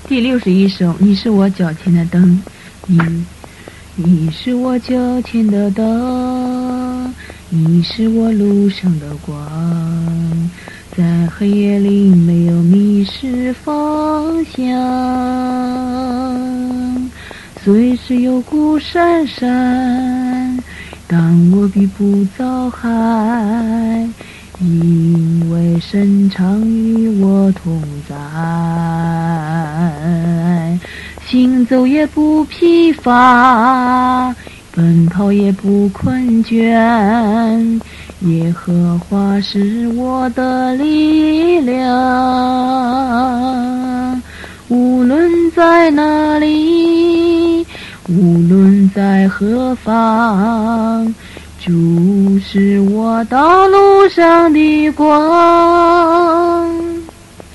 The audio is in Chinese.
第61首，你是我脚前的灯，你是我脚前的灯，你是我路上的光，在黑夜里没有迷失方向，随时有股闪闪，当我必不遭害，因为神常与我同在，行走也不疲乏，奔跑也不困倦，耶和华是我的力量，无论在哪里，无论在何方，主是我道路上的光。